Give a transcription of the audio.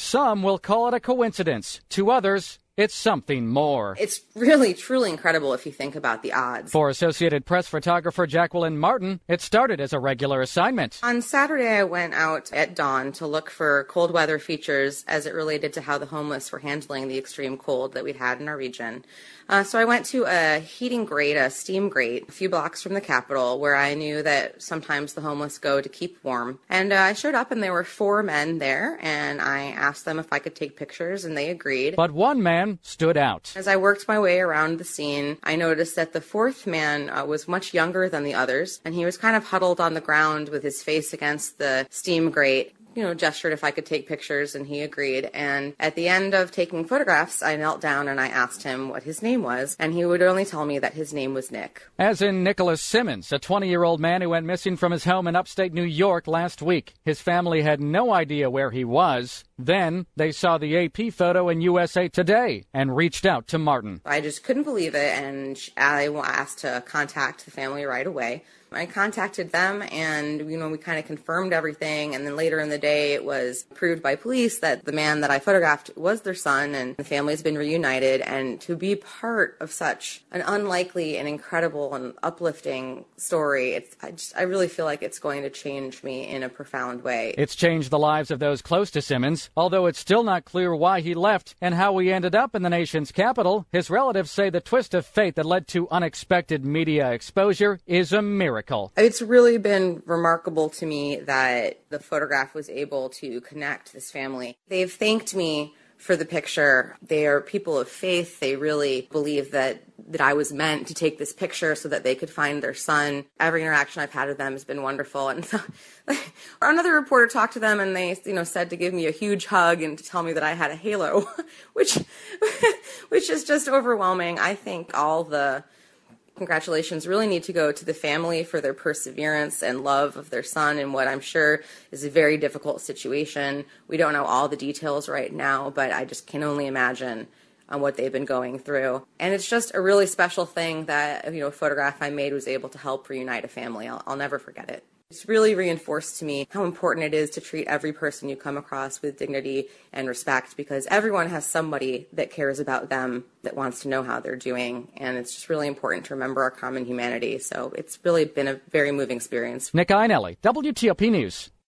Some will call it a coincidence. To others, it's something more. It's really, truly incredible if you think about the odds. For Associated Press photographer Jacqueline Martin, it started as a regular assignment. On Saturday, I went out at dawn to look for cold weather features as it related to how the homeless were handling the extreme cold that we'd had in our region. So I went to a heating grate, a steam grate, a few blocks from the Capitol, where I knew that sometimes the homeless go to keep warm. And I showed up, and there were 4 men there, and I asked them if I could take pictures, and they agreed. But one man stood out. As I worked my way around the scene, I noticed that the 4th man was much younger than the others, and he was kind of huddled on the ground with his face against the steam grate. Gestured if I could take pictures, and he agreed. And at the end of taking photographs, I knelt down and I asked him what his name was, and he would only tell me that his name was Nick. As in Nicholas Simmons, a 20-year-old man who went missing from his home in upstate New York last week. His family had no idea where he was. Then they saw the AP photo in USA Today and reached out to Martin. I just couldn't believe it, and I asked to contact the family right away. I contacted them, and, we kind of confirmed everything, and then later in the day it was proved by police that the man that I photographed was their son, and the family's been reunited, and to be part of such an unlikely and incredible and uplifting story, I really feel like it's going to change me in a profound way. It's changed the lives of those close to Simmons, although it's still not clear why he left and how he ended up in the nation's capital. His relatives say the twist of fate that led to unexpected media exposure is a miracle. It's really been remarkable to me that the photograph was able to connect this family. They've thanked me for the picture. They are people of faith. They really believe that I was meant to take this picture so that they could find their son. Every interaction I've had with them has been wonderful. And so another reporter talked to them, and they, said to give me a huge hug and to tell me that I had a halo, which is just overwhelming. I think all the congratulations really need to go to the family for their perseverance and love of their son in what I'm sure is a very difficult situation. We don't know all the details right now, but I just can only imagine what they've been going through. And it's just a really special thing that, a photograph I made was able to help reunite a family. I'll never forget it. It's really reinforced to me how important it is to treat every person you come across with dignity and respect, because everyone has somebody that cares about them, that wants to know how they're doing, and it's just really important to remember our common humanity. So it's really been a very moving experience. Nick Iannelli, WTOP News.